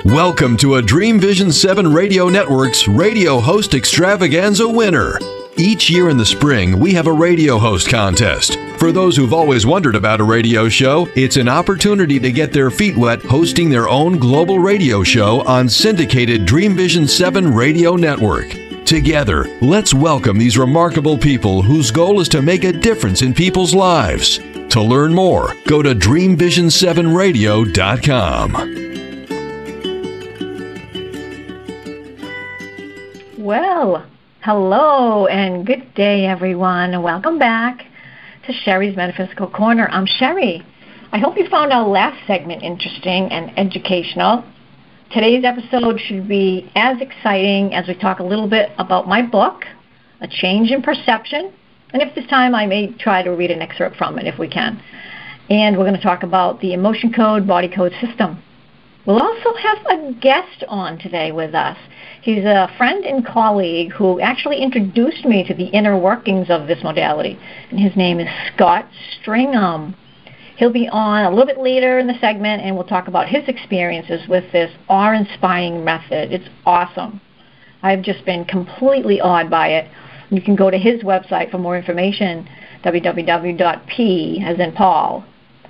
Welcome to a Dream Vision 7 Radio Network's Radio Host Extravaganza winner. Each year in the spring, we have a radio host contest. For those who've always wondered about a radio show, it's an opportunity to get their feet wet hosting their own global radio show on syndicated Dream Vision 7 Radio Network. Together, let's welcome these remarkable people whose goal is to make a difference in people's lives. To learn more, go to dreamvision7radio.com. Well, hello and good day, everyone. Welcome back to Sherry's Metaphysical Corner. I'm Sherry. I hope you found our last segment interesting and educational. Today's episode should be as exciting as we talk a little bit about my book, A Change in Perception. And if this time, I may try to read an excerpt from it if we can. And we're going to talk about the emotion code, body code system. We'll also have a guest on today with us. He's a friend and colleague who actually introduced me to the inner workings of this modality, and his name is Scott Stringham. He'll be on a little bit later in the segment, and we'll talk about his experiences with this awe-inspiring method. It's awesome. I've just been completely awed by it. You can go to his website for more information, www.p, as in Paul,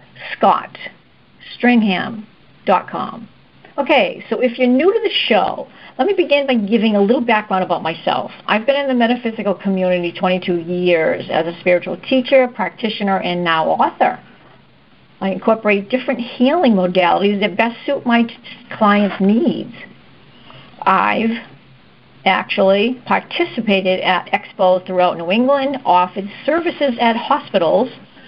scottstringham.com. Okay, so if you're new to the show, let me begin by giving a little background about myself. I've been in the metaphysical community 22 years as a spiritual teacher, practitioner, and now author. I incorporate different healing modalities that best suit my clients' needs. I've actually participated at expos throughout New England, offered services at hospitals,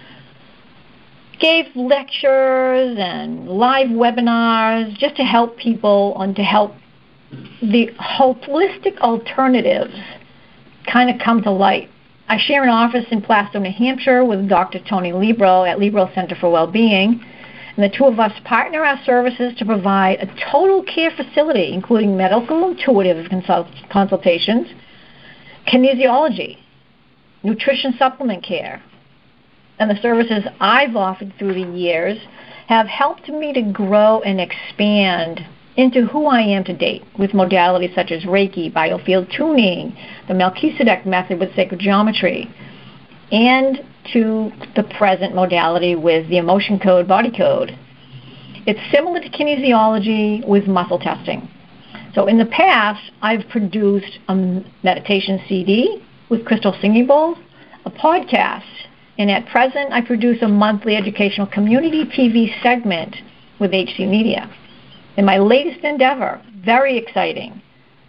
gave lectures and live webinars just to help people and to help the holistic alternatives kind of come to light. I share an office in Plasto, New Hampshire with Dr. Tony Libro at Libro Center for Wellbeing, and the two of us partner our services to provide a total care facility, including medical intuitive consultations, kinesiology, nutrition supplement care. And the services I've offered through the years have helped me to grow and expand into who I am to date with modalities such as Reiki, biofield tuning, the Melchizedek method with sacred geometry, and to the present modality with the emotion code, body code. It's similar to kinesiology with muscle testing. So in the past, I've produced a meditation CD with crystal singing bowls, a podcast, and at present, I produce a monthly educational community TV segment with HC Media. And my latest endeavor, very exciting,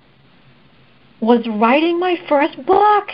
was writing my first book.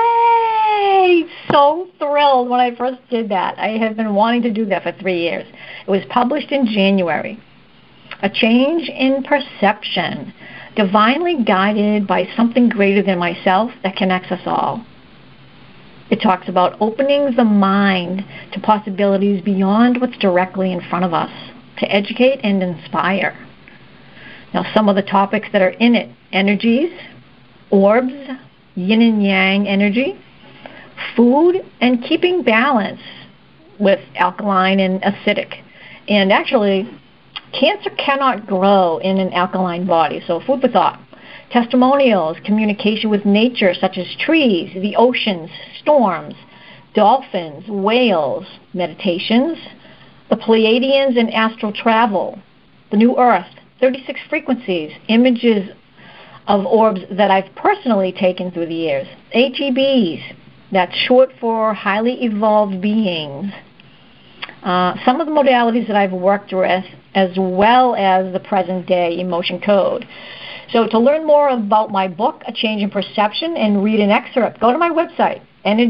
Yay! So thrilled when I first did that. I have been wanting to do that for 3 years. It was published in January. A Change in Perception, divinely guided by something greater than myself that connects us all. It talks about opening the mind to possibilities beyond what's directly in front of us, to educate and inspire. Now, some of the topics that are in it: energies, orbs, yin and yang energy, food, and keeping balance with alkaline and acidic. And actually, cancer cannot grow in an alkaline body, so food for thought. Testimonials, communication with nature, such as trees, the oceans, storms, dolphins, whales, meditations, the Pleiadians and astral travel, the new earth, 36 frequencies, images of orbs that I've personally taken through the years, HEBs, that's short for highly evolved beings, some of the modalities that I've worked with, as well as the present day emotion code. So to learn more about my book, A Change in Perception, and read an excerpt, go to my website,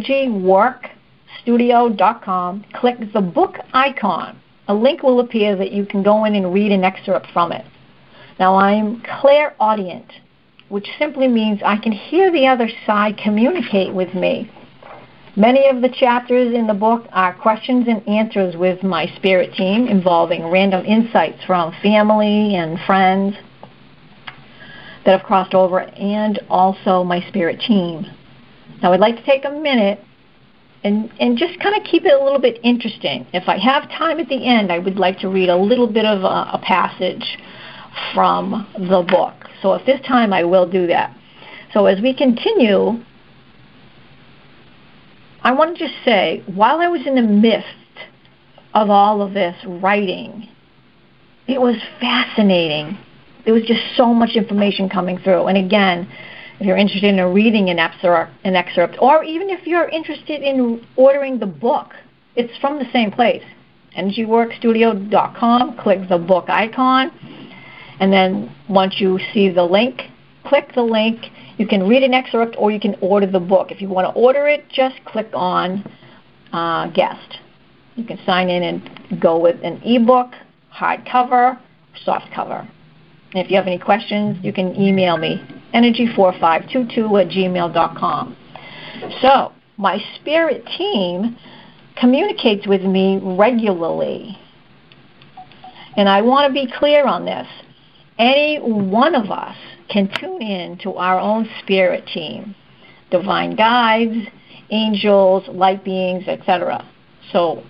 energyworkstudio.com, click the book icon. A link will appear that you can go in and read an excerpt from it. Now, I'm clairaudient, which simply means I can hear the other side communicate with me. Many of the chapters in the book are questions and answers with my spirit team, involving random insights from family and friends that have crossed over, and also my spirit team. Now, I'd like to take a minute and just kind of keep it a little bit interesting. If I have time at the end, I would like to read a little bit of a passage from the book. So at this time, I will do that. So as we continue, I want to just say, while I was in the midst of all of this writing, it was fascinating. There was just so much information coming through. And again, if you're interested in reading an excerpt, or even if you're interested in ordering the book, it's from the same place, energyworkstudio.com. Click the book icon, and then once you see the link, click the link. You can read an excerpt, or you can order the book. If you want to order it, just click on guest. You can sign in and go with an ebook, hardcover, softcover. And if you have any questions, you can email me, energy4522@gmail.com. So my spirit team communicates with me regularly. And I want to be clear on this. Any one of us can tune in to our own spirit team, divine guides, angels, light beings, etc. So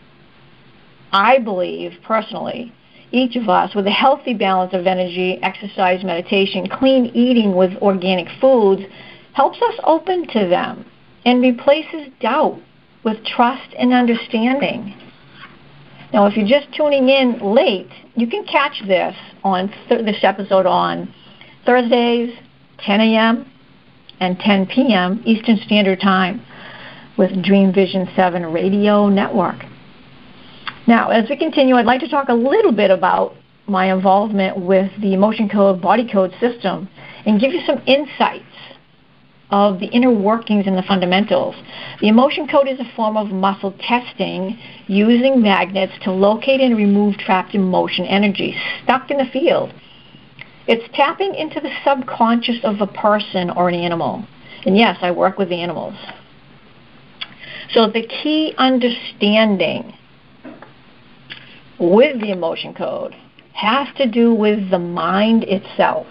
I believe, personally, each of us, with a healthy balance of energy, exercise, meditation, clean eating with organic foods, helps us open to them and replaces doubt with trust and understanding. Now, if you're just tuning in late, you can catch this on this episode on Thursdays, 10 a.m. and 10 p.m. Eastern Standard Time with Dream Vision 7 Radio Network. Now, as we continue, I'd like to talk a little bit about my involvement with the Emotion Code Body Code system and give you some insights of the inner workings and the fundamentals. The Emotion Code is a form of muscle testing using magnets to locate and remove trapped emotion energy stuck in the field. It's tapping into the subconscious of a person or an animal. And yes, I work with animals. So the key understanding with the Emotion Code has to do with the mind itself.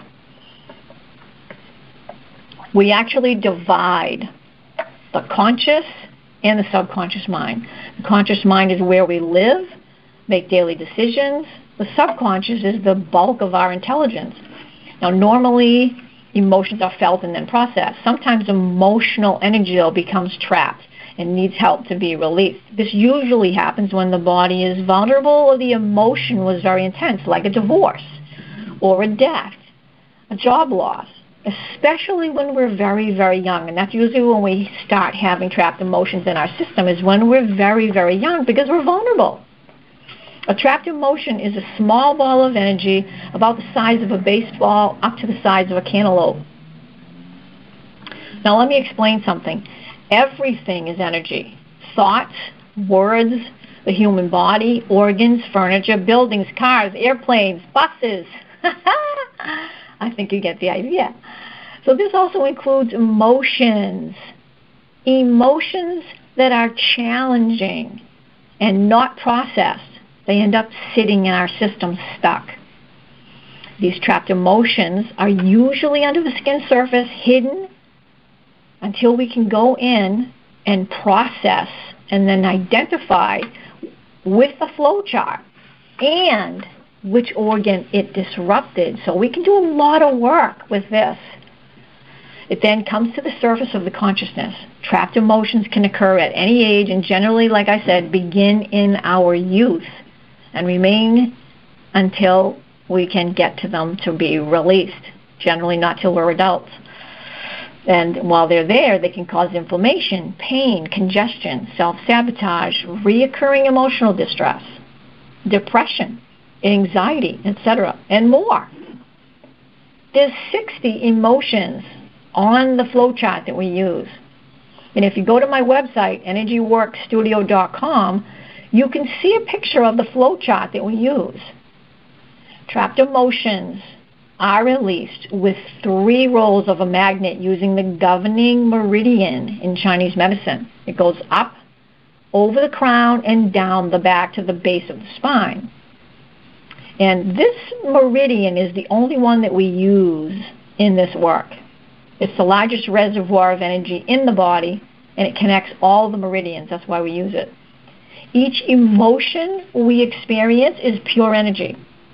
We actually divide the conscious and the subconscious mind. The conscious mind is where we live, make daily decisions. The subconscious is the bulk of our intelligence. Now, normally, emotions are felt and then processed. Sometimes emotional energy, though, becomes trapped and needs help to be released. This usually happens when the body is vulnerable or the emotion was very intense, like a divorce or a death, a job loss, especially when we're very, very young. And that's usually when we start having trapped emotions in our system, is when we're very, very young, because we're vulnerable. A trapped emotion is a small ball of energy about the size of a baseball up to the size of a cantaloupe. Now let me explain something. Everything is energy. Thoughts, words, the human body, organs, furniture, buildings, cars, airplanes, buses. I think you get the idea. So this also includes emotions. Emotions that are challenging and not processed. They end up sitting in our system stuck. These trapped emotions are usually under the skin surface, hidden, until we can go in and process and then identify with the flow chart and which organ it disrupted. So we can do a lot of work with this. It then comes to the surface of the consciousness. Trapped emotions can occur at any age and generally, like I said, begin in our youth and remain until we can get to them to be released, generally not till we're adults. And while they're there, they can cause inflammation, pain, congestion, self-sabotage, reoccurring emotional distress, depression, anxiety, etc., and more. There's 60 emotions on the flowchart that we use. And if you go to my website, energyworkstudio.com, you can see a picture of the flowchart that we use. Trapped emotions are released with 3 rolls of a magnet using the governing meridian in Chinese medicine. It goes up, over the crown, and down the back to the base of the spine. And this meridian is the only one that we use in this work. It's the largest reservoir of energy in the body, and it connects all the meridians. That's why we use it. Each emotion we experience is pure energy.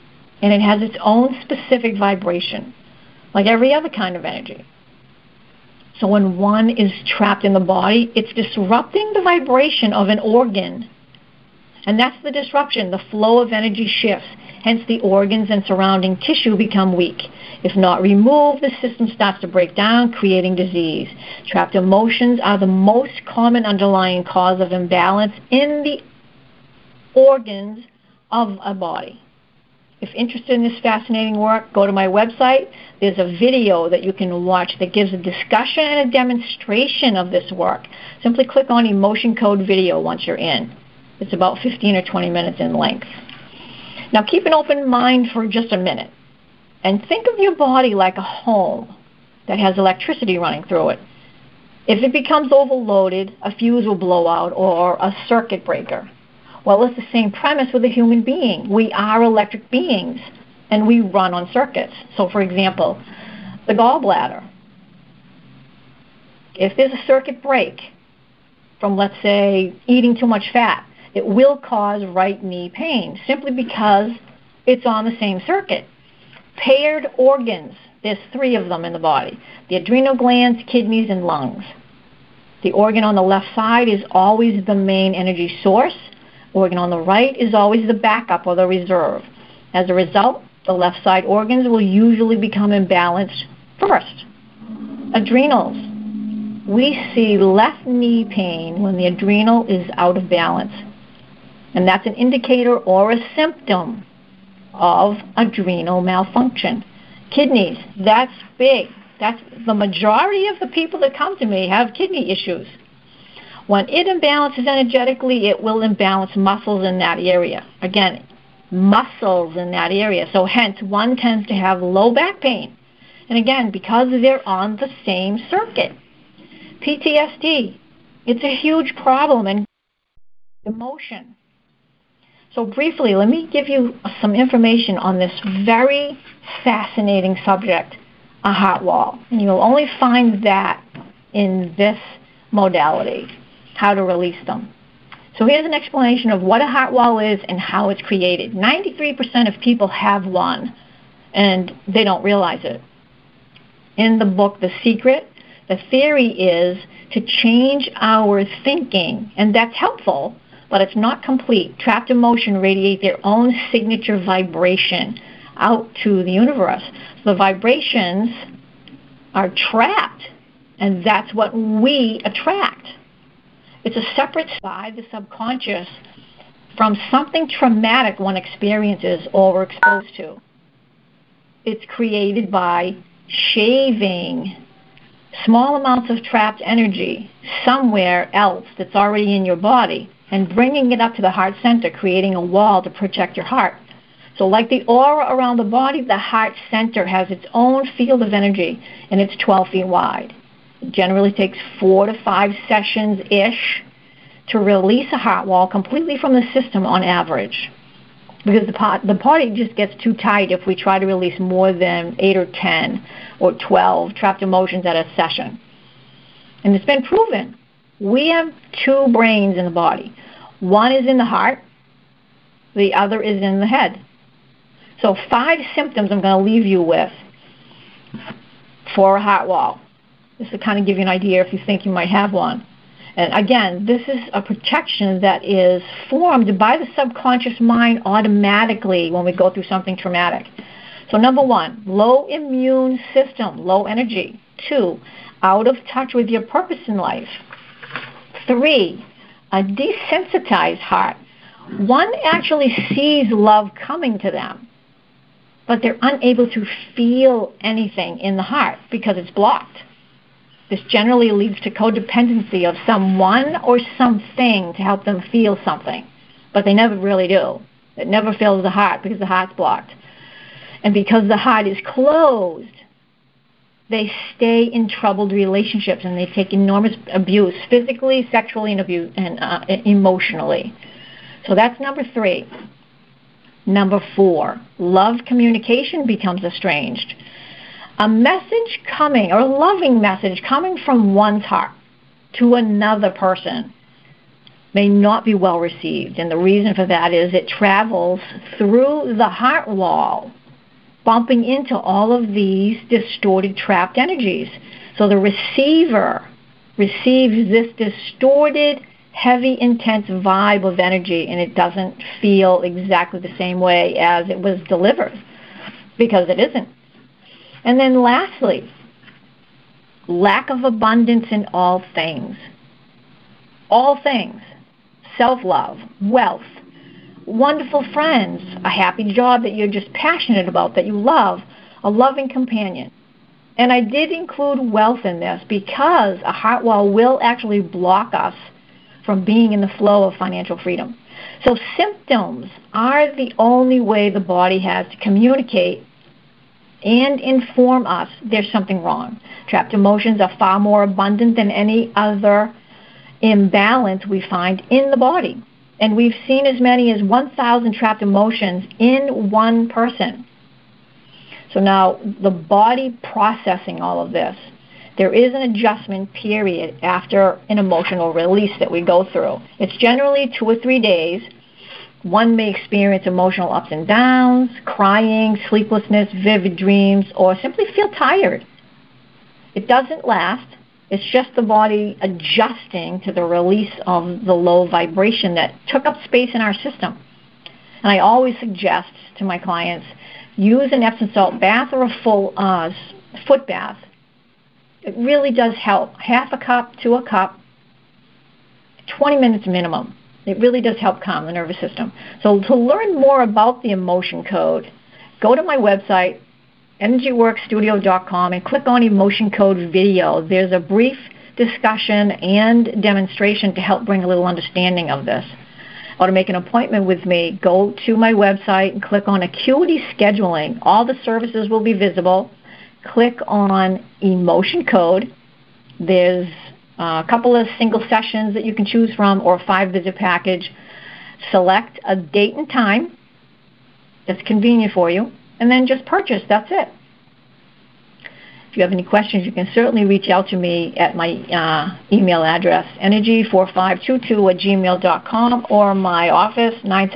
and it has its own specific vibration, like every other kind of energy. So when one is trapped in the body, it's disrupting the vibration of an organ. And that's the disruption. The flow of energy shifts. Hence, the organs and surrounding tissue become weak. If not removed, the system starts to break down, creating disease. Trapped emotions are the most common underlying cause of imbalance in the organs of a body. If interested in this fascinating work, go to my website. There's a video that you can watch that gives a discussion and a demonstration of this work. Simply click on Emotion Code Video once you're in. It's about 15 or 20 minutes in length. Now keep an open mind for just a minute and think of your body like a home that has electricity running through it. If it becomes overloaded, a fuse will blow out or a circuit breaker. Well, it's the same premise with a human being. We are electric beings, and we run on circuits. So, for example, the gallbladder. If there's a circuit break from, let's say, eating too much fat, it will cause right knee pain simply because it's on the same circuit. Paired organs, there's 3 of them in the body: the adrenal glands, kidneys, and lungs. The organ on the left side is always the main energy source. Organ on the right is always the backup or the reserve. As a result, the left side organs will usually become imbalanced first. Adrenals. We see left knee pain when the adrenal is out of balance. And that's an indicator or a symptom of adrenal malfunction. Kidneys, that's big. That's the majority of the people that come to me have kidney issues. When it imbalances energetically, it will imbalance muscles in that area. Again, muscles in that area. So hence, one tends to have low back pain. And again, because they're on the same circuit. PTSD, it's a huge problem, and emotion. So briefly, let me give you some information on this very fascinating subject, a heart wall. And you'll only find that in this modality, how to release them. So here's an explanation of what a heart wall is and how it's created. 93% of people have one, and they don't realize it. In the book, The Secret, the theory is to change our thinking, and that's helpful, but it's not complete. Trapped emotion radiate their own signature vibration out to the universe. So the vibrations are trapped, and that's what we attract. It's a separate side, the subconscious, from something traumatic one experiences or we're exposed to. It's created by shaving small amounts of trapped energy somewhere else that's already in your body and bringing it up to the heart center, creating a wall to protect your heart. So like the aura around the body, the heart center has its own field of energy, and it's 12 feet wide. It generally takes 4 to 5 sessions-ish to release a heart wall completely from the system on average, because the body just gets too tight if we try to release more than 8 or 10 or 12 trapped emotions at a session. And it's been proven. We have 2 brains in the body. One is in the heart. The other is in the head. So 5 symptoms I'm going to leave you with for a heart wall. Just to kind of give you an idea if you think you might have one. And again, this is a protection that is formed by the subconscious mind automatically when we go through something traumatic. So number 1, low immune system, low energy. 2, out of touch with your purpose in life. 3, a desensitized heart. One actually sees love coming to them, but they're unable to feel anything in the heart because it's blocked. This generally leads to codependency of someone or something to help them feel something, but they never really do. It never fills the heart because the heart's blocked. And because the heart is closed, they stay in troubled relationships and they take enormous abuse, physically, sexually, and emotionally. So that's number 3. Number 4, love communication becomes estranged. A message coming, or a loving message coming from one's heart to another person may not be well received. And the reason for that is it travels through the heart wall, bumping into all of these distorted, trapped energies. So the receiver receives this distorted, heavy, intense vibe of energy, and it doesn't feel exactly the same way as it was delivered, because it isn't. And then lastly, lack of abundance in all things. All things. Self-love, wealth, wonderful friends, a happy job that you're just passionate about, that you love, a loving companion. And I did include wealth in this because a heart wall will actually block us from being in the flow of financial freedom. So symptoms are the only way the body has to communicate and inform us there's something wrong. Trapped emotions are far more abundant than any other imbalance we find in the body. And we've seen as many as 1,000 trapped emotions in one person. So now the body processing all of this, there is an adjustment period after an emotional release that we go through. It's generally 2 or 3 days. One may experience emotional ups and downs, crying, sleeplessness, vivid dreams, or simply feel tired. It doesn't last. It's just the body adjusting to the release of the low vibration that took up space in our system. And I always suggest to my clients, use an Epsom salt bath or a full foot bath. It really does help. Half a cup to a cup, 20 minutes minimum. It really does help calm the nervous system. So to learn more about the emotion code, go to my website, EnergyWorkStudio.com, and click on Emotion Code Video. There's a brief discussion and demonstration to help bring a little understanding of this. Or to make an appointment with me, go to my website and click on Acuity Scheduling. All the services will be visible. Click on Emotion Code. There's a couple of single sessions that you can choose from, or a 5-visit package. Select a date and time that's convenient for you, and then just purchase. That's it. If you have any questions, you can certainly reach out to me at my email address, energy4522@gmail.com, or my office,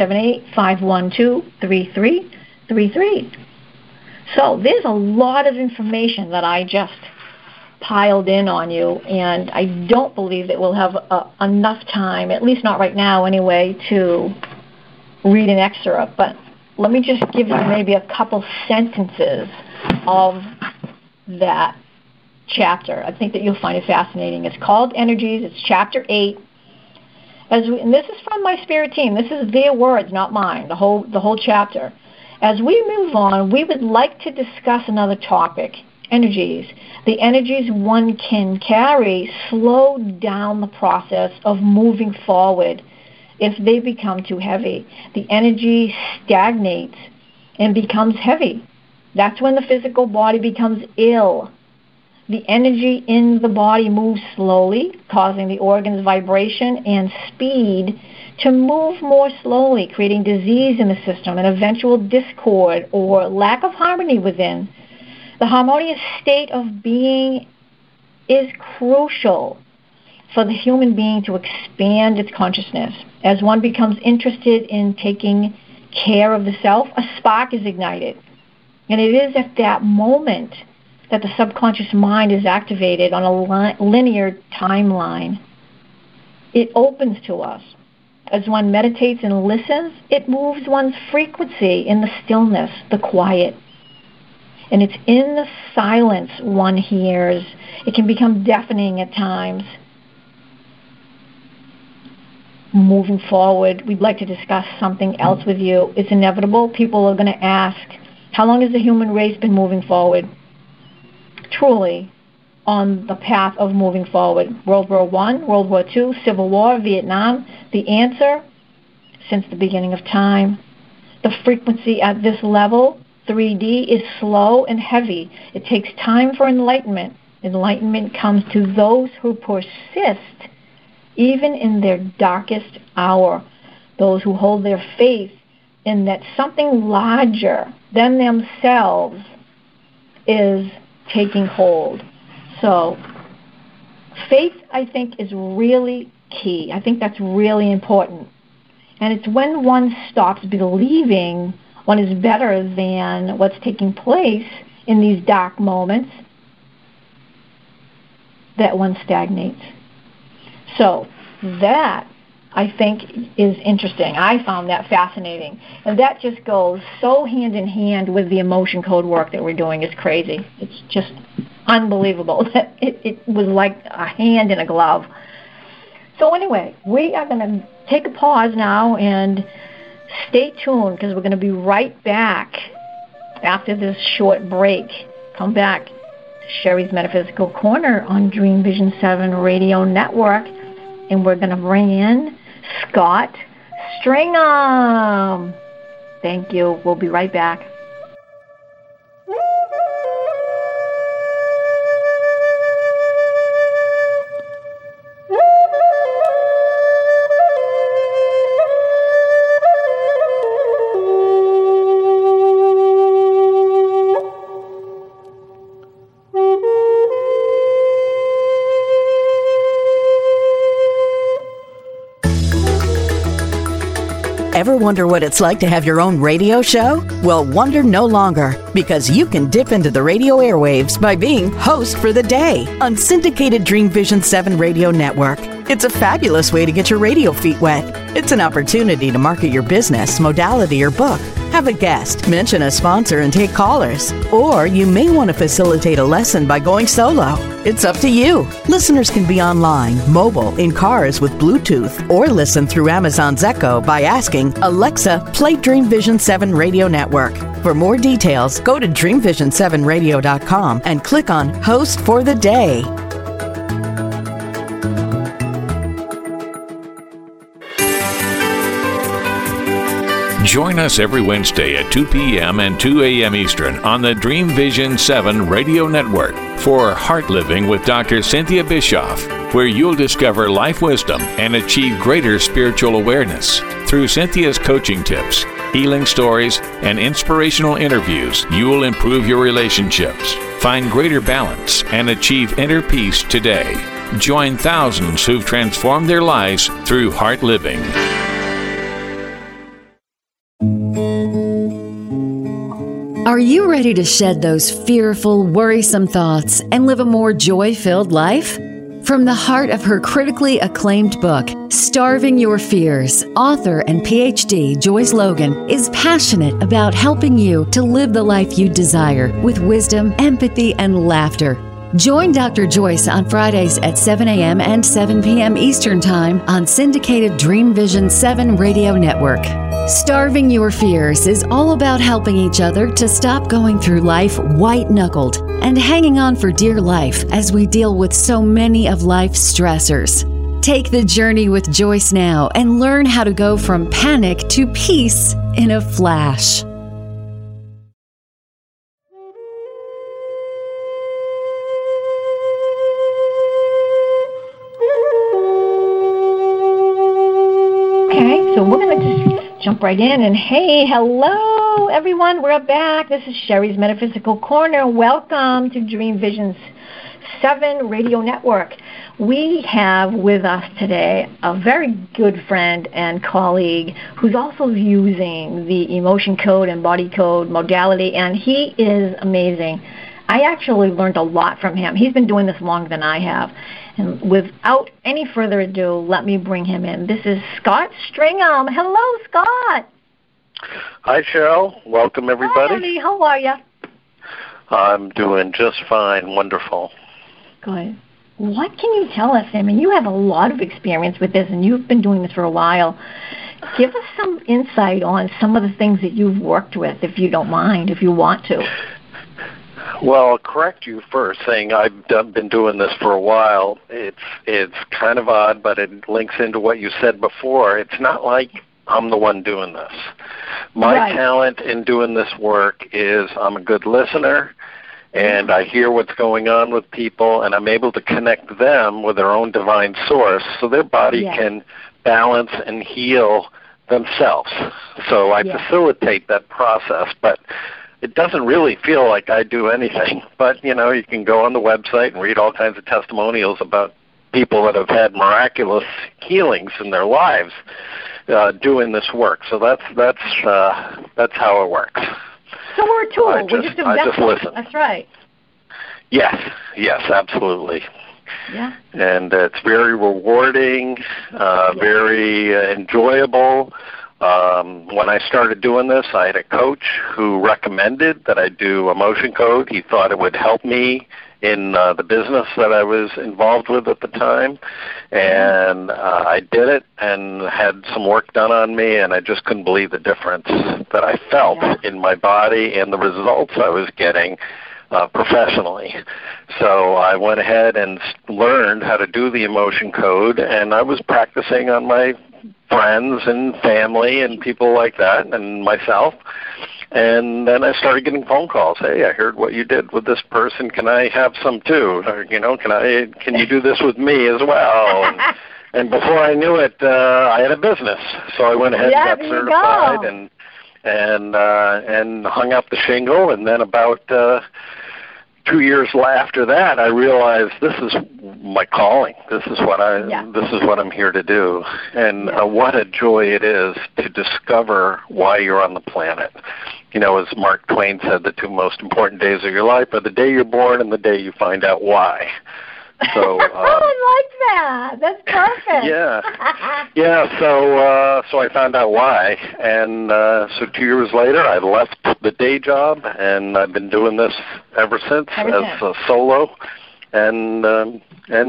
978-512-3333. So there's a lot of information that I just piled in on you, and I don't believe that we'll have enough time, at least not right now anyway, to read an excerpt. But let me just give you maybe a couple sentences of that chapter. I think that you'll find it fascinating. It's called Energies. It's chapter 8. And this is from my spirit team. This is their words, not mine, the whole chapter. As we move on, we would like to discuss another topic, energies. The energies one can carry slow down the process of moving forward if they become too heavy. The energy stagnates and becomes heavy. That's when the physical body becomes ill. The energy in the body moves slowly, causing the organs' vibration and speed to move more slowly, creating disease in the system and eventual discord or lack of harmony within. The harmonious state of being is crucial for the human being to expand its consciousness. As one becomes interested in taking care of the self, a spark is ignited. And it is at that moment that the subconscious mind is activated on a linear timeline. It opens to us. As one meditates and listens, it moves one's frequency in the stillness, the quiet. And it's in the silence one hears. It can become deafening at times. Moving forward, we'd like to discuss something else with you. It's inevitable. People are going to ask, how long has the human race been moving forward? Truly on the path of moving forward. World War I, World War II, Civil War, Vietnam. The answer, since the beginning of time. The frequency at this level, 3D, is slow and heavy. It takes time for enlightenment. Enlightenment comes to those who persist even in their darkest hour. Those who hold their faith in that something larger than themselves is taking hold. So faith, I think, is really key. I think that's really important. And it's when one stops believing one is better than what's taking place in these dark moments that one stagnates. So that, I think, is interesting. I found that fascinating. And that just goes so hand in hand with the emotion code work that we're doing. It's crazy. It's just unbelievable. It was like a hand in a glove. So anyway, we are going to take a pause now and stay tuned, because we're going to be right back after this short break. Come back to Sherry's Metaphysical Corner on Dream Vision 7 Radio Network, and we're going to bring in Scott Stringham. Thank you. We'll be right back. Ever wonder what it's like to have your own radio show? Well, wonder no longer, because you can dip into the radio airwaves by being host for the day on syndicated Dream Vision 7 Radio Network. It's a fabulous way to get your radio feet wet. It's an opportunity to market your business, modality, or book. Have a guest, mention a sponsor, and take callers. Or you may want to facilitate a lesson by going solo. It's up to you. Listeners can be online, mobile, in cars with Bluetooth, or listen through Amazon's Echo by asking, Alexa, play Dream Vision 7 Radio Network. For more details, go to dreamvision7radio.com and click on Host for the Day. Join us every Wednesday at 2 p.m. and 2 a.m. Eastern on the Dream Vision 7 Radio Network for Heart Living with Dr. Cynthia Bischoff, where you'll discover life wisdom and achieve greater spiritual awareness. Through Cynthia's coaching tips, healing stories, and inspirational interviews, you will improve your relationships, find greater balance, and achieve inner peace today. Join thousands who've transformed their lives through Heart Living. Are you ready to shed those fearful, worrisome thoughts and live a more joy-filled life? From the heart of her critically acclaimed book, Starving Your Fears, author and PhD Joyce Logan is passionate about helping you to live the life you desire with wisdom, empathy, and laughter. Join Dr. Joyce on Fridays at 7 a.m. and 7 p.m. Eastern Time on syndicated Dream Vision 7 Radio Network. Starving Your Fears is all about helping each other to stop going through life white-knuckled and hanging on for dear life as we deal with so many of life's stressors. Take the journey with Joyce now and learn how to go from panic to peace in a flash. Okay, so we're going to just jump right in. And hey, hello, everyone. We're back. This is Sherry's Metaphysical Corner. Welcome to Dream Vision's 7 Radio Network. We have with us today a very good friend and colleague who's also using the emotion code and body code modality, and he is amazing. I actually learned a lot from him. He's been doing this longer than I have. And without any further ado, let me bring him in. This is Scott Stringham. Hello, Scott. Hi, Cheryl. Welcome, everybody. Hi, Eddie. How are you? I'm doing just fine. Wonderful. Good. What can you tell us? I mean, you have a lot of experience with this, and you've been doing this for a while. Give us some insight on some of the things that you've worked with, if you don't mind, if you want to. Well, I'll correct you first, saying I've been doing this for a while. It's kind of odd, but it links into what you said before. It's not like I'm the one doing this. My talent in doing this work is I'm a good listener, and I hear what's going on with people, and I'm able to connect them with their own divine source so their body can balance and heal themselves. So I facilitate that process, but it doesn't really feel like I do anything. But, you know, you can go on the website and read all kinds of testimonials about people that have had miraculous healings in their lives doing this work. So that's how it works. So we're a tool. I just listen. That's right. Yes, absolutely. Yeah. And it's very rewarding, very enjoyable. When I started doing this, I had a coach who recommended that I do Emotion Code. He thought it would help me in the business that I was involved with at the time. And I did it and had some work done on me, and I just couldn't believe the difference that I felt in my body and the results I was getting professionally. So I went ahead and learned how to do the Emotion Code, and I was practicing on my friends and family and people like that and myself. And then I started getting phone calls. Hey, I heard what you did with this person. Can I have some too? Or, can you do this with me as well? And before I knew it, I had a business. So I went ahead and got certified and hung up the shingle. And then about 2 years after that, I realized this is my calling. This is what I'm here to do. And what a joy it is to discover why you're on the planet. As Mark Twain said, the two most important days of your life are the day you're born and the day you find out why. So I like that. That's perfect. So I found out why, and so 2 years later, I left the day job, and I've been doing this ever since as a solo, and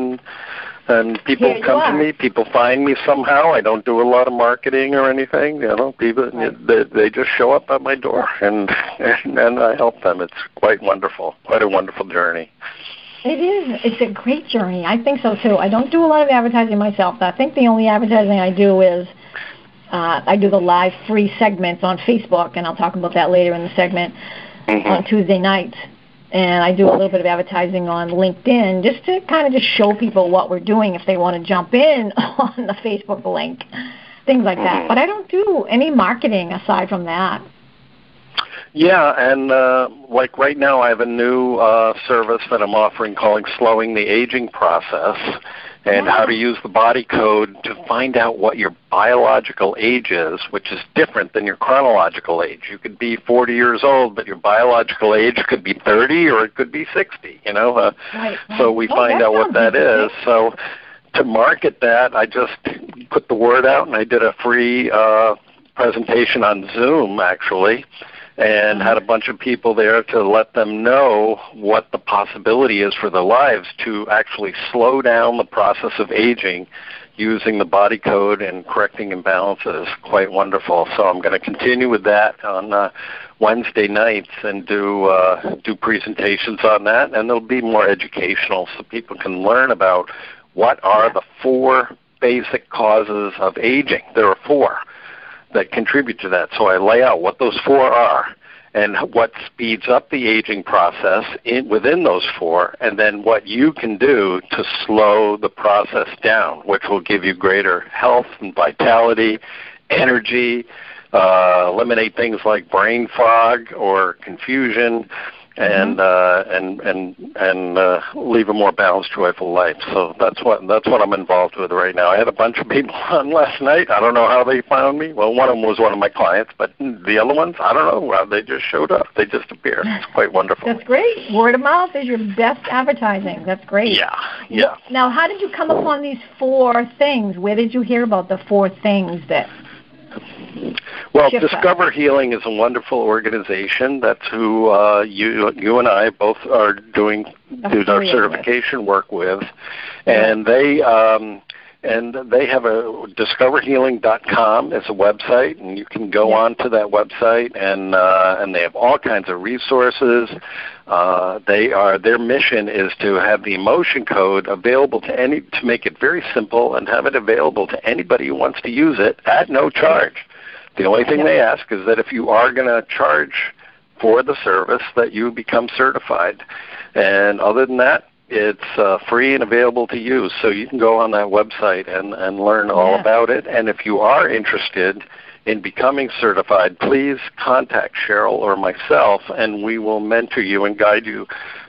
people come to me. People find me somehow. I don't do a lot of marketing or anything. People they just show up at my door, and I help them. It's quite wonderful. Quite a wonderful journey. It is. It's a great journey. I think so, too. I don't do a lot of advertising myself. I think the only advertising I do is I do the live free segments on Facebook, and I'll talk about that later in the segment on Tuesday nights. And I do a little bit of advertising on LinkedIn just to kind of just show people what we're doing if they want to jump in on the Facebook link, things like that. But I don't do any marketing aside from that. Yeah, and like right now I have a new service that I'm offering called Slowing the Aging Process, and how to use the body code to find out what your biological age is, which is different than your chronological age. You could be 40 years old, but your biological age could be 30 or it could be 60, So we find out what that is. So to market that, I just put the word out, and I did a free presentation on Zoom, actually, and had a bunch of people there to let them know what the possibility is for their lives to actually slow down the process of aging using the body code and correcting imbalances. Quite wonderful. So I'm going to continue with that on Wednesday nights and do presentations on that, and they'll be more educational so people can learn about what are the 4 basic causes of aging. There are 4 that contribute to that. So I lay out what those 4 are and what speeds up the aging process within those 4, and then what you can do to slow the process down, which will give you greater health and vitality, energy, eliminate things like brain fog or confusion, and leave a more balanced, joyful life. So that's what I'm involved with right now. I had a bunch of people on last night. I don't know how they found me. Well, one of them was one of my clients, but the other ones, I don't know. They just showed up. They just appeared. It's quite wonderful. That's great. Word of mouth is your best advertising. That's great. Yeah. Now, how did you come upon these 4 things? Where did you hear about the 4 things that... Well, Discover Healing is a wonderful organization. That's who you and I both are doing our certification work with, and they have a discoverhealing.com as a website, and you can go on to that website, and they have all kinds of resources. Their mission is to have the Emotion Code available to make it very simple and have it available to anybody who wants to use it at no charge. The only thing they ask is that if you are going to charge for the service, that you become certified. And other than that, it's free and available to use. So you can go on that website and learn all about it. And if you are interested in becoming certified, please contact Cheryl or myself, and we will mentor you and guide you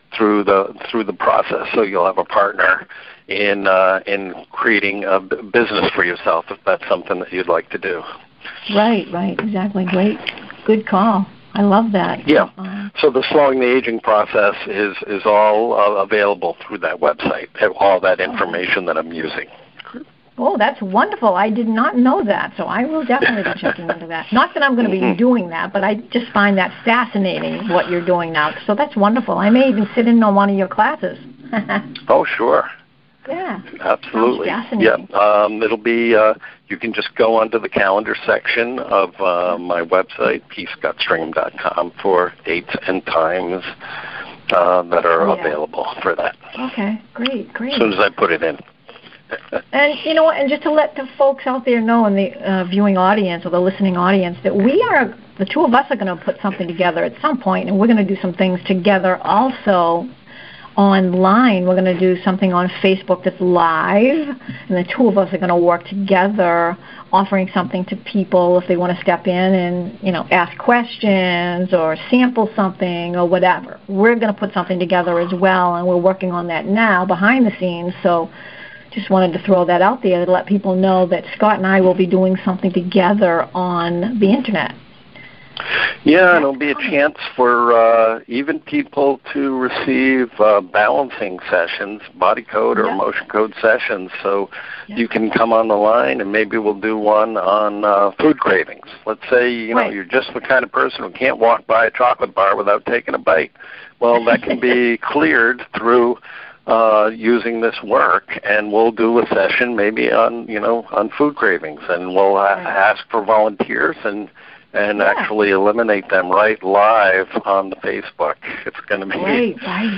through the process. So you'll have a partner in creating a business for yourself if that's something that you'd like to do. Right, exactly. Great, good call. I love that. Yeah. So the Slowing the Aging process is all available through that website. All that information that I'm using. Oh, that's wonderful. I did not know that, so I will definitely be checking into that. Not that I'm going to be doing that, but I just find that fascinating, what you're doing now. So that's wonderful. I may even sit in on one of your classes. Oh, sure. Yeah. Absolutely. Fascinating. Yeah. It'll be, you can just go onto the calendar section of my website, peacegutstream.com, for dates and times that are available for that. Okay, great. As soon as I put it in. And you know what? And just to let the folks out there know, in the viewing audience or the listening audience, that the two of us are going to put something together at some point, and we're going to do some things together also online. We're going to do something on Facebook that's live, and the two of us are going to work together, offering something to people if they want to step in and ask questions or sample something or whatever. We're going to put something together as well, and we're working on that now behind the scenes. So just wanted to throw that out there to let people know that Scott and I will be doing something together on the Internet. Yeah, and it'll be a chance for even people to receive balancing sessions, body code or emotion code sessions. So you can come on the line, and maybe we'll do one on food cravings. Let's say you're just the kind of person who can't walk by a chocolate bar without taking a bite. Well, that can be cleared through using this work, and we'll do a session maybe on food cravings, and we'll ask for volunteers and actually eliminate them right live on the Facebook. It's going to be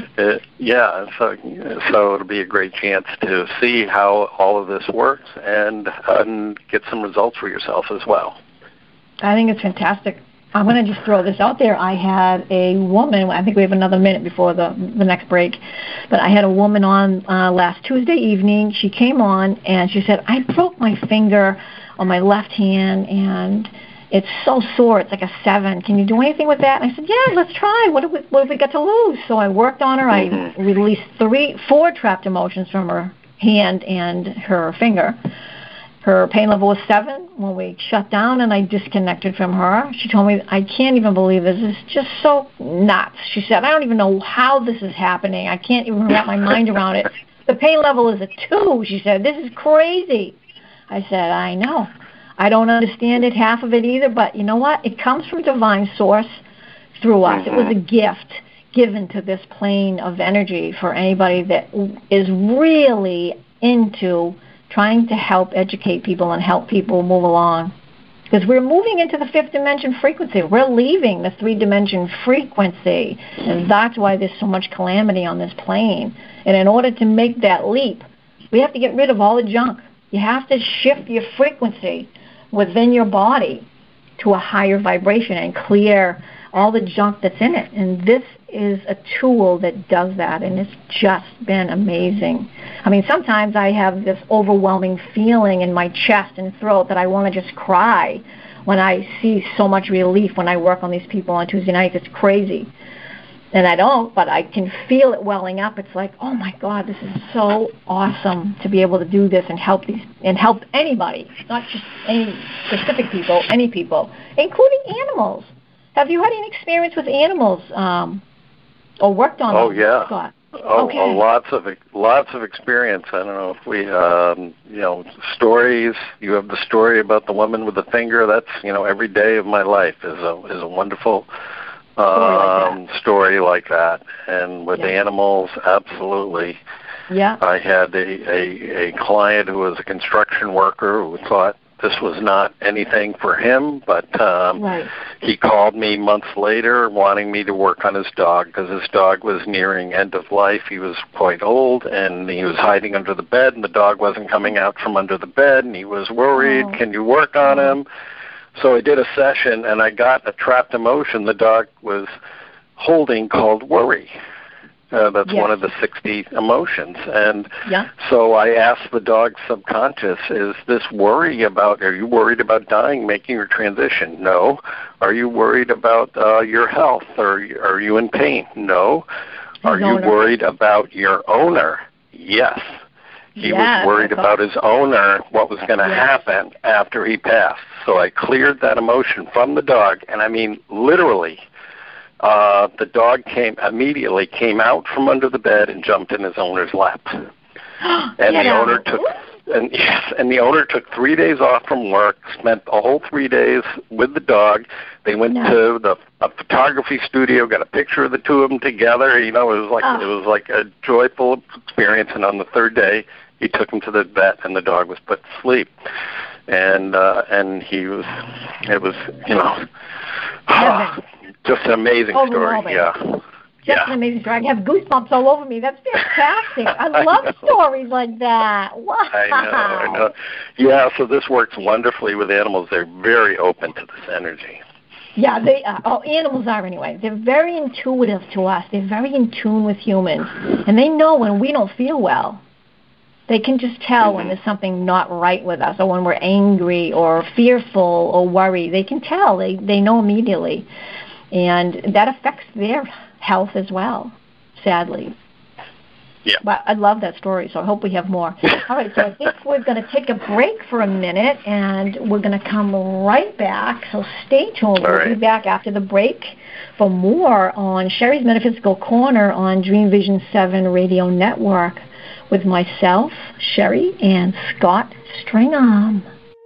so it'll be a great chance to see how all of this works and get some results for yourself as well. I think it's fantastic. I'm going to just throw this out there. I had a woman, I think we have another minute before the next break, but I had a woman on last Tuesday evening. She came on and she said, I broke my finger on my left hand and it's so sore. It's like a 7. Can you do anything with that? And I said, yeah, let's try. What have we got to lose? So I worked on her. I released 4 trapped emotions from her hand and her finger. Her pain level was 7 when we shut down, and I disconnected from her. She told me, I can't even believe this. It's just so nuts. She said, I don't even know how this is happening. I can't even wrap my mind around it. The pain level is a 2. She said, this is crazy. I said, I know. I don't understand it, half of it either, but you know what? It comes from divine source through us. It was a gift given to this plane of energy for anybody that is really into trying to help educate people and help people move along. Because we're moving into the 5th dimension frequency. We're leaving the 3-dimension frequency. And that's why there's so much calamity on this plane. And in order to make that leap, we have to get rid of all the junk. You have to shift your frequency within your body to a higher vibration and clear all the junk that's in it. And this is a tool that does that, and it's just been amazing. I mean, sometimes I have this overwhelming feeling in my chest and throat that I want to just cry when I see so much relief when I work on these people on Tuesday nights. It's crazy. And I don't, but I can feel it welling up. It's like, oh my God, this is so awesome to be able to do this and help anybody, not just any specific people, any people, including animals. Have you had any experience with animals or worked on them? Oh yeah. Scott? Okay. Lots of experience. I don't know if we, stories. You have the story about the woman with the finger. That's every day of my life is a wonderful story like that. And with animals, absolutely. Yeah. I had a client who was a construction worker who thought this was not anything for him, but he called me months later wanting me to work on his dog because his dog was nearing end of life. He was quite old, and he was hiding under the bed, and the dog wasn't coming out from under the bed, and he was worried. Can you work on him? So I did a session, and I got a trapped emotion the dog was holding called worry. That's one of the 60 emotions. And so I asked the dog's subconscious, is this worry about, are you worried about dying, making your transition? No. Are you worried about your health? Or are you in pain? No. Are you worried about your owner? Yes. He was worried about his owner, what was going to happen after he passed. So I cleared that emotion from the dog, and I mean literally, the dog immediately came out from under the bed and jumped in his owner's lap. And the owner took the owner took 3 days off from work, spent the whole 3 days with the dog. They went to a photography studio, got a picture of the two of them together. You know, it was like a joyful experience. And on the third day, he took him to the vet, and the dog was put to sleep. And he was, it was, you know, just an amazing story. Just an amazing story. I have goosebumps all over me. That's fantastic. I love stories like that. Wow. I know. Yeah, so this works wonderfully with animals. They're very open to this energy. Yeah, they are. Oh, animals are anyway. They're very intuitive to us. They're very in tune with humans. And they know when we don't feel well. They can just tell when there's something not right with us, or when we're angry or fearful or worried. They can tell. They know immediately. And that affects their health as well, sadly. Yeah. But I love that story, so I hope we have more. All right, so I think we're going to take a break for a minute, and we're going to come right back. So stay tuned. We'll be back after the break for more on Sherry's Metaphysical Corner on Dream Vision 7 Radio Network with myself, Sherry, and Scott Stringham.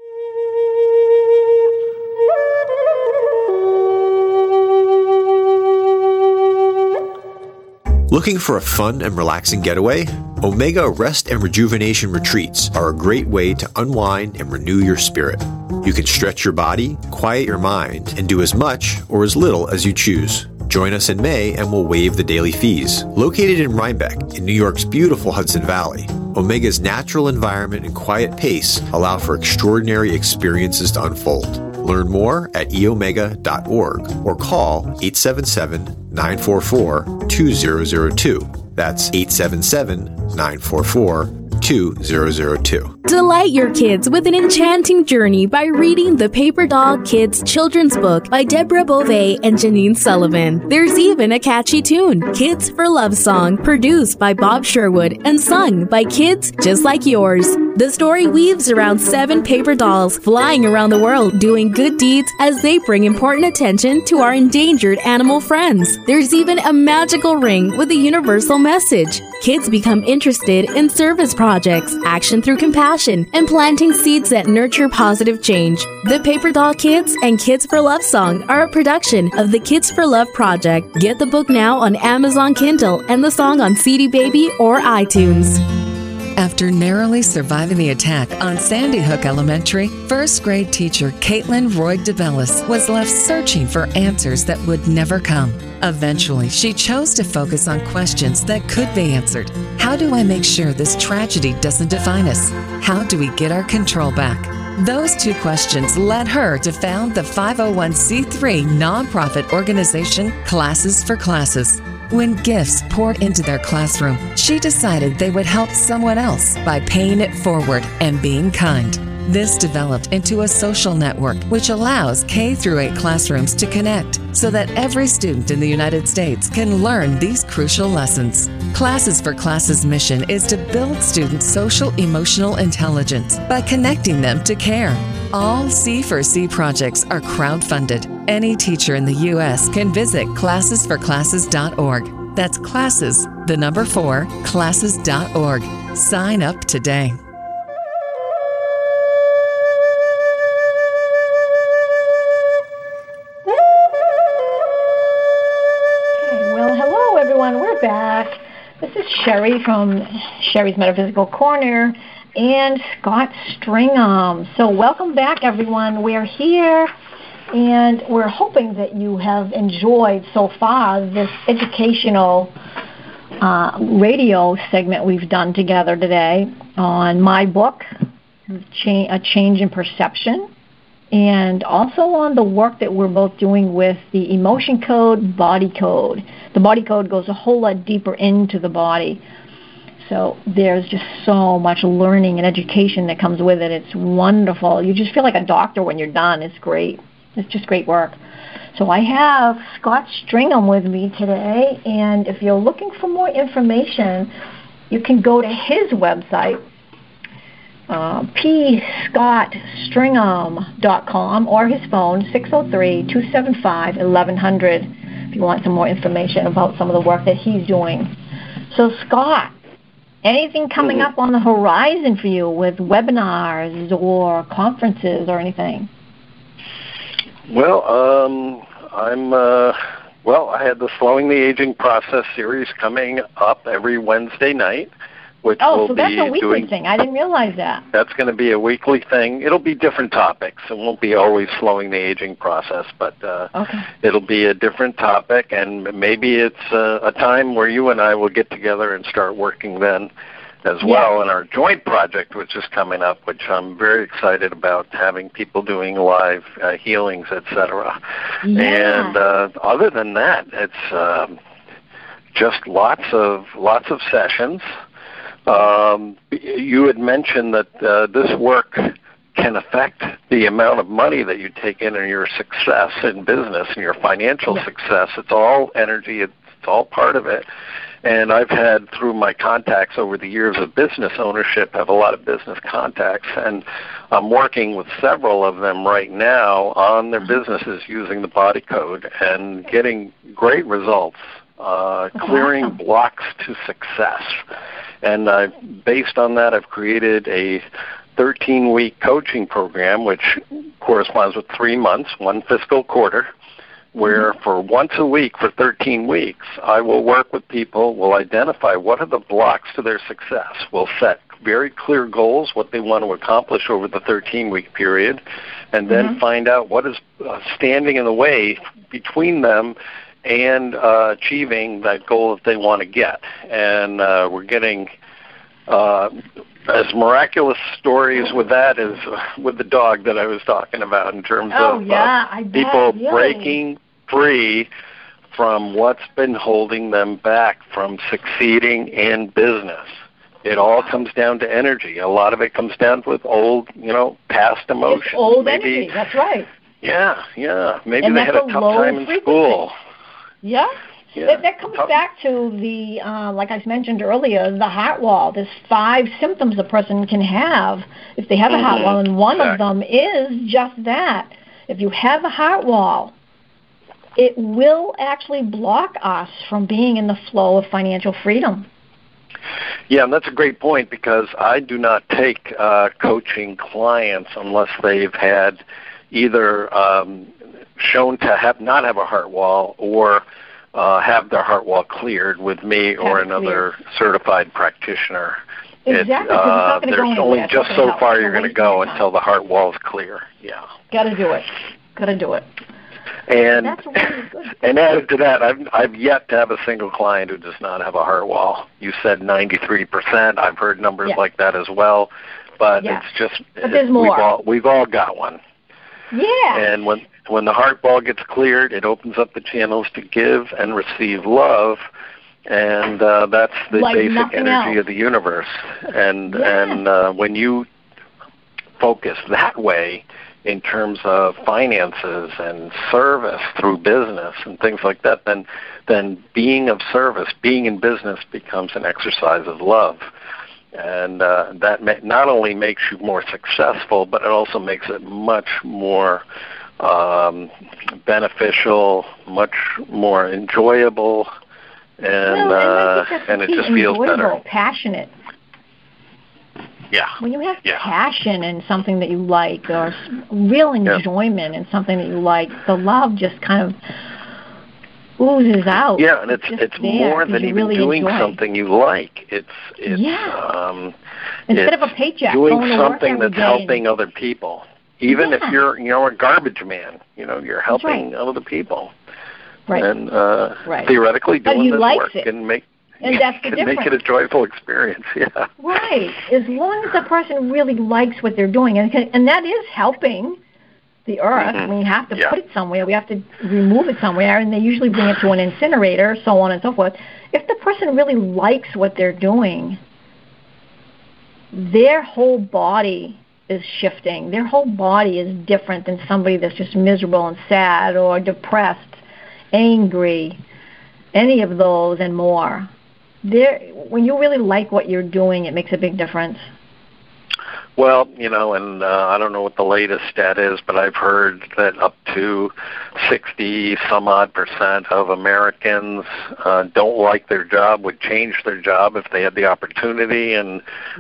Looking for a fun and relaxing getaway? Omega Rest and Rejuvenation Retreats are a great way to unwind and renew your spirit. You can stretch your body, quiet your mind, and do as much or as little as you choose. Join us in May and we'll waive the daily fees. Located in Rhinebeck, in New York's beautiful Hudson Valley, Omega's natural environment and quiet pace allow for extraordinary experiences to unfold. Learn more at eomega.org or call 877-944-2002. That's 877-944-2002. Delight your kids with an enchanting journey by reading the Paper Doll Kids children's book by Deborah Beauvais and Janine Sullivan. There's even a catchy tune, Kids for Love Song, produced by Bob Sherwood and sung by kids just like yours. The story weaves around 7 paper dolls flying around the world doing good deeds as they bring important attention to our endangered animal friends. There's even a magical ring with a universal message. Kids become interested in service projects, action through compassion, and planting seeds that nurture positive change. The Paper Doll Kids and Kids for Love Song are a production of the Kids for Love Project. Get the book now on Amazon Kindle and the song on CD Baby or iTunes. After narrowly surviving the attack on Sandy Hook Elementary, first grade teacher Caitlin Roy DeBellis was left searching for answers that would never come. Eventually, she chose to focus on questions that could be answered. How do I make sure this tragedy doesn't define us? How do we get our control back? Those 2 questions led her to found the 501c3 nonprofit organization Classes for Classes. When gifts poured into their classroom, she decided they would help someone else by paying it forward and being kind. This developed into a social network which allows K-8 classrooms to connect so that every student in the United States can learn these crucial lessons. Classes for Classes' mission is to build students' social-emotional intelligence by connecting them to care. All C4C projects are crowd-funded. Any teacher in the U.S. can visit classesforclasses.org. That's classes, the number 4, classes.org. Sign up today. Well, hello, everyone. We're back. This is Sherry from Sherry's Metaphysical Corner and Scott Stringham. So welcome back, everyone. We're here, and we're hoping that you have enjoyed so far this educational radio segment we've done together today on my book, A Change in Perception, and also on the work that we're both doing with the Emotion Code, Body Code. The Body Code goes a whole lot deeper into the body. So there's just so much learning and education that comes with it. It's wonderful. You just feel like a doctor when you're done. It's great. It's just great work. So I have Scott Stringham with me today, and if you're looking for more information, you can go to his website, pscottstringham.com, or his phone, 603-275-1100, if you want some more information about some of the work that he's doing. So, Scott, anything coming up on the horizon for you with webinars or conferences or anything? Well, I had the Slowing the Aging Process series coming up every Wednesday night, which will so that's a weekly thing. I didn't realize that. That's going to be a weekly thing. It'll be different topics. It won't be always slowing the aging process, but it'll be a different topic, and maybe it's a time where you and I will get together and start working then as well. And our joint project, which is coming up, which I'm very excited about, having people doing live healings, etc. And other than that, it's just lots of sessions. You had mentioned that this work can affect the amount of money that you take in and your success in business and your financial success. It's all energy. It's all part of it. And I've had, through my contacts over the years of business ownership, have a lot of business contacts, and I'm working with several of them right now on their businesses using the body code and getting great results, clearing blocks to success. And based on that, I've created a 13-week coaching program, which corresponds with 3 months, one fiscal quarter, where for once a week for 13 weeks, I will work with people, will identify what are the blocks to their success. We'll set very clear goals, what they want to accomplish over the 13-week period, and then find out what is standing in the way between them and achieving that goal that they want to get. And we're getting as miraculous stories with that as with the dog that I was talking about, in terms of people breaking free from what's been holding them back from succeeding in business. It all comes down to energy. A lot of it comes down with old, past emotions. It's old energy, that's right. Yeah. Maybe they had a tough time in school. Yeah. That comes back to the, like I mentioned earlier, the heart wall. There's 5 symptoms a person can have if they have a heart wall, and one of them is just that. If you have a heart wall, it will actually block us from being in the flow of financial freedom. Yeah, and that's a great point, because I do not take coaching clients unless they've had either shown to not have a heart wall or have their heart wall cleared with me or another certified practitioner. Exactly. There's only just so far you're going to go until the heart wall is clear. Yeah. Got to do it. And that's really good. And added to that, I've yet to have a single client who does not have a heart wall. You said 93%. I've heard numbers like that as well, but it's just there's more. We've all got one. Yeah. And when the heart wall gets cleared, it opens up the channels to give and receive love, and that's the basic energy of the universe. And when you focus that way in terms of finances and service through business and things like that, then being of service, being in business becomes an exercise of love. And that not only makes you more successful, but it also makes it much more beneficial, much more enjoyable, and it just feels better. Passionate. Yeah. When you have passion in something that you like, or real enjoyment in something that you like, the love just kind of oozes out. Yeah, and it's more than even really doing something you like. It's instead of a paycheck, doing something that's helping other people. Even if you're a garbage man, you're helping other people. Right. And theoretically doing this work can make that's the difference. Make it a joyful experience. Yeah. Right. As long as the person really likes what they're doing, and that is helping the earth. I mean, you have to put it somewhere. We have to remove it somewhere, and they usually bring it to an incinerator, so on and so forth. If the person really likes what they're doing, their whole body is shifting. Their whole body is different than somebody that's just miserable and sad or depressed, angry, any of those and more. When you really like what you're doing, it makes a big difference. Well, and I don't know what the latest stat is, but I've heard that up to 60-some-odd% of Americans don't like their job, would change their job if they had the opportunity, and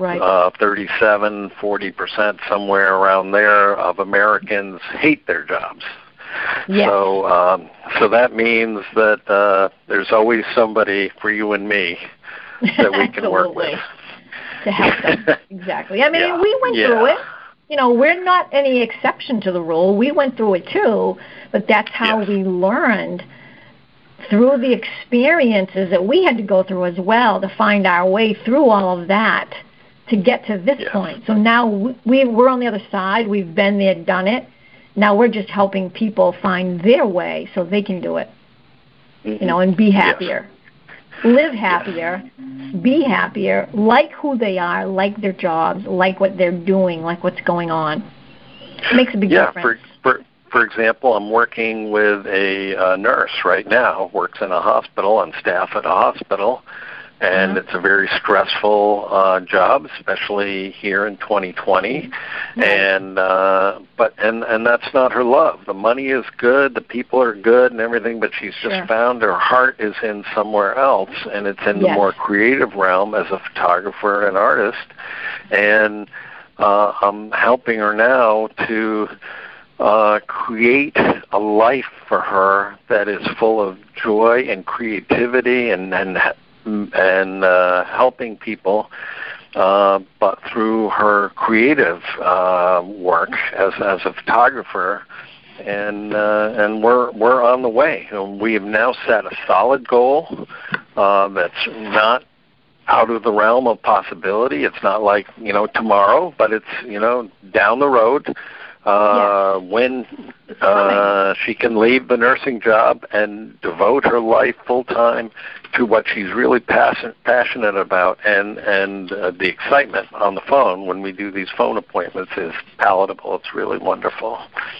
37-40%, somewhere around there, of Americans hate their jobs. Yes. So that means that there's always somebody for you and me that we can work with. To help them. Exactly. I mean, we went through it. We're not any exception to the rule. We went through it too, but that's how we learned through the experiences that we had to go through as well to find our way through all of that to get to this point. So now we're on the other side. We've been there, done it. Now we're just helping people find their way so they can do it, and be happier. Live happier, be happier, like who they are, like their jobs, like what they're doing, like what's going on. It makes a big difference. For example, I'm working with a nurse right now, works in a hospital, on staff at a hospital, and it's a very stressful job, especially here in 2020. And that's not her love. The money is good, the people are good, and everything, but she's just found her heart is in somewhere else, and it's in the more creative realm as a photographer and artist. And I'm helping her now to create a life for her that is full of joy and creativity and helping people, but through her creative work as a photographer, and we're on the way. We have now set a solid goal that's not out of the realm of possibility. It's not like tomorrow, but it's down the road. When she can leave the nursing job and devote her life full time to what she's really passionate about, and the excitement on the phone when we do these phone appointments is palatable. It's really wonderful.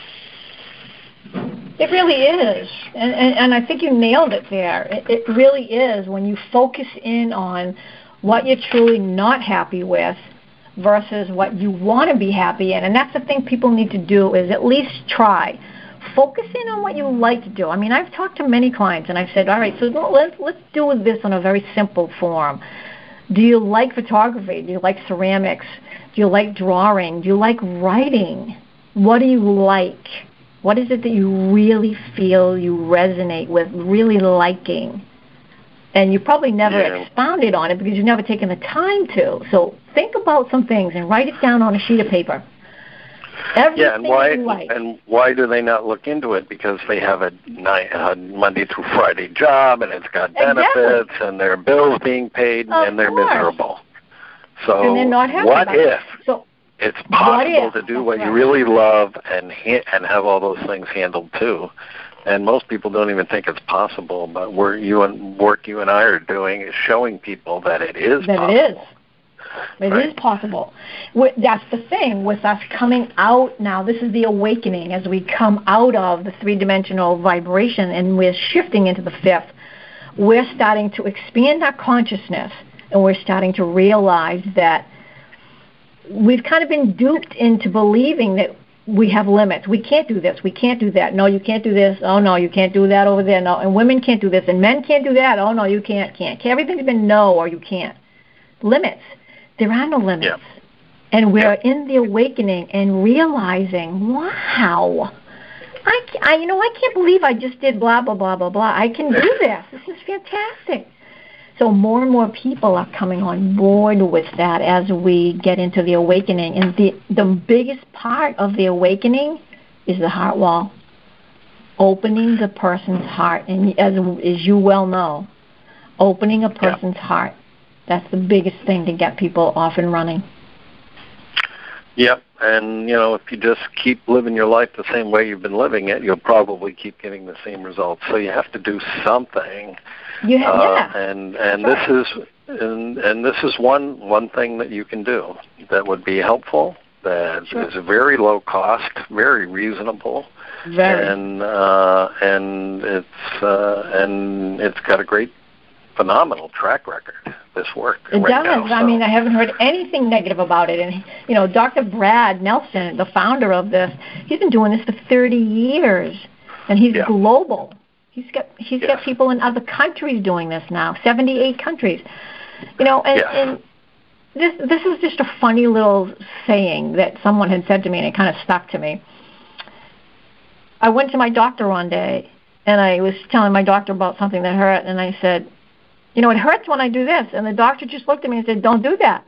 It really is, and I think you nailed it there. It really is when you focus in on what you're truly not happy with versus what you want to be happy in. And that's the thing people need to do, is at least try. Focus in on what you like to do. I mean, I've talked to many clients, and I've said, all right, so let's do this on a very simple form. Do you like photography? Do you like ceramics? Do you like drawing? Do you like writing? What do you like? What is it that you really feel you resonate with, really liking? And you probably never expounded on it because you've never taken the time to. So think about some things and write it down on a sheet of paper. Everything and why do they not look into it? Because they have a Monday through Friday job, and it's got benefits, and their bills being paid, and they're miserable. So and they're not happy what if so it's possible to do what you really love and have all those things handled too? And most people don't even think it's possible, but work you and I are doing is showing people that it is possible. It is possible. That's the thing with us coming out now. This is the awakening as we come out of the three-dimensional vibration and we're shifting into the fifth. We're starting to expand our consciousness, and we're starting to realize that we've kind of been duped into believing that we have limits. We can't do this. We can't do that. No, you can't do this. Oh, no, you can't do that over there. No, and women can't do this. And men can't do that. Oh, no, you can't. Everything's been no or you can't. Limits. There are no limits. Yeah. And we're in the awakening and realizing, wow, I can't believe I just did blah, blah, blah, blah, blah. I can do this. This is fantastic. So more and more people are coming on board with that as we get into the awakening. And the biggest part of the awakening is the heart wall, opening the person's heart. And as you well know, opening a person's heart, that's the biggest thing to get people off and running. Yep, and if you just keep living your life the same way you've been living it, you'll probably keep getting the same results. So you have to do something. And this is one thing that you can do that would be helpful that is very low cost, very reasonable, Very. and it's got a great, phenomenal track record. This work. It right does. now, so. I mean, I haven't heard anything negative about it. And Dr. Brad Nelson, the founder of this, he's been doing this for 30 years, and he's global. He's got people in other countries doing this now, 78 countries. And this is just a funny little saying that someone had said to me, and it kind of stuck to me. I went to my doctor one day, and I was telling my doctor about something that hurt, and I said, it hurts when I do this. And the doctor just looked at me and said, don't do that.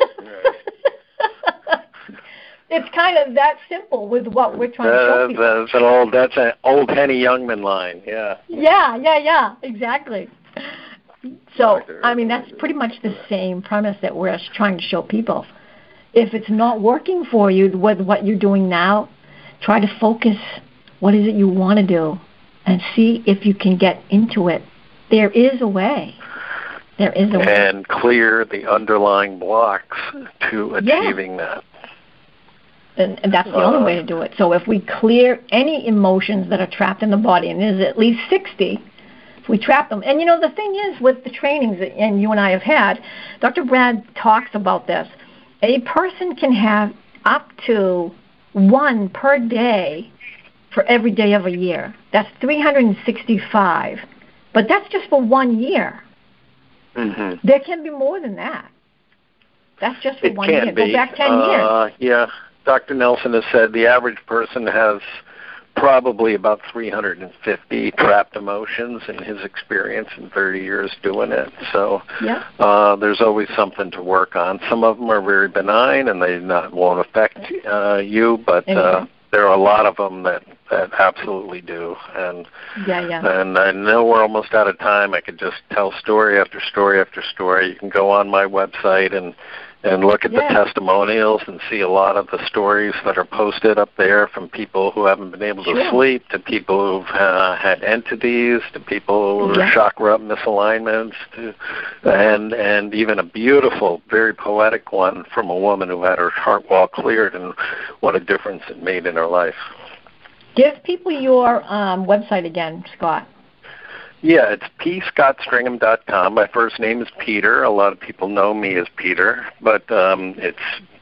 It's kind of that simple with what we're trying to show people. That's an old Henny Youngman line, yeah. Yeah, exactly. So, I mean, that's pretty much the same premise that we're trying to show people. If it's not working for you with what you're doing now, try to focus. What is it you want to do? And see if you can get into it. There is a way. There is a way. And clear the underlying blocks to achieving that. And that's the only way to do it. So if we clear any emotions that are trapped in the body, and there's at least 60, if we trap them. And, the thing is with the trainings that you and I have had, Dr. Brad talks about this. A person can have up to 1 per day for every day of a year. That's 365. But that's just for 1 year. Mm-hmm. There can be more than that. That's just for 1 year. Be. Go back 10 years. Yeah. Dr. Nelson has said the average person has probably about 350 trapped emotions in his experience in 30 years doing it. So there's always something to work on. Some of them are very benign and they won't affect you, but there are a lot of them that absolutely do. And and I know we're almost out of time. I could just tell story after story after story. You can go on my website and look at the testimonials and see a lot of the stories that are posted up there, from people who haven't been able to sleep, to people who've had entities, to people who are chakra misalignments, and even a beautiful, very poetic one from a woman who had her heart wall cleared, and what a difference it made in her life. Give people your website again, Scott. Yeah, it's pscottstringham.com. My first name is Peter. A lot of people know me as Peter, but it's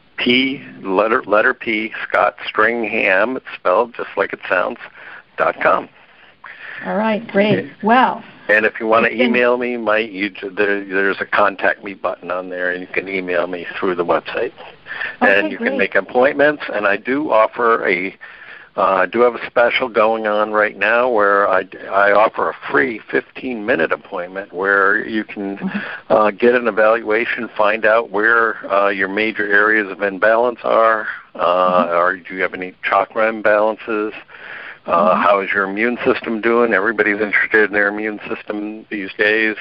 letter P, Scott Stringham. It's spelled just like it sounds, .com. All right, great. Well. And if you want to email me, there's a contact me button on there, and you can email me through the website. And you can make appointments, and I do offer I do have a special going on right now where I offer a free 15-minute appointment where you can get an evaluation, find out where your major areas of imbalance are, or do you have any chakra imbalances, how is your immune system doing? Everybody's interested in their immune system these days.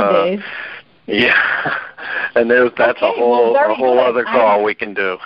Yeah, and that's a whole other call we can do.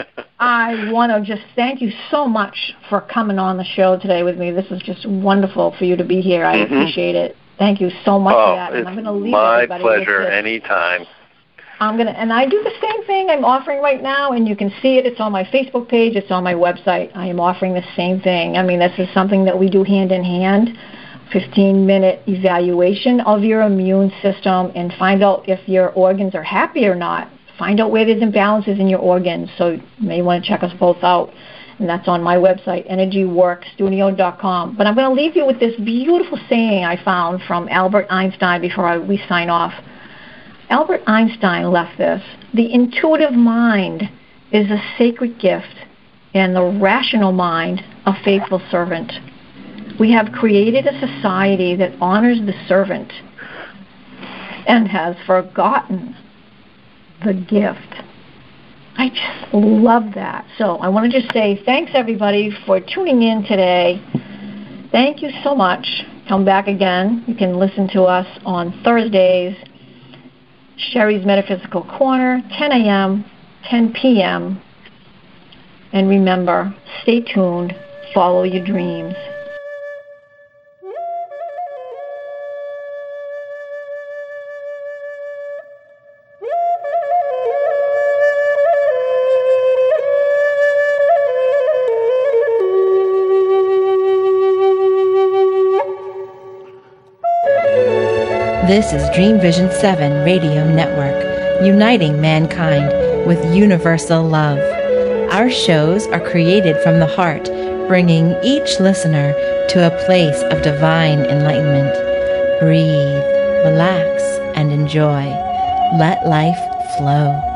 I want to just thank you so much for coming on the show today with me. This is just wonderful for you to be here. I appreciate it. Thank you so much for that. And I'm going to leave everybody with this. My pleasure. Anytime. And I do the same thing I'm offering right now, and you can see it. It's on my Facebook page. It's on my website. I am offering the same thing. I mean, this is something that we do hand in hand. 15-minute evaluation of your immune system and find out if your organs are happy or not. Find out where there's imbalances in your organs. So you may want to check us both out. And that's on my website, energyworkstudio.com. But I'm going to leave you with this beautiful saying I found from Albert Einstein before we sign off. Albert Einstein left this: the intuitive mind is a sacred gift, and the rational mind a faithful servant. We have created a society that honors the servant and has forgotten the gift. I just love that. So I want to just say thanks, everybody, for tuning in today. Thank you so much. Come back again. You can listen to us on Thursdays, Sherry's Metaphysical Corner, 10 a.m., 10 p.m. And remember, stay tuned. Follow your dreams. This is Dream Vision 7 Radio Network, uniting mankind with universal love. Our shows are created from the heart, bringing each listener to a place of divine enlightenment. Breathe, relax, and enjoy. Let life flow.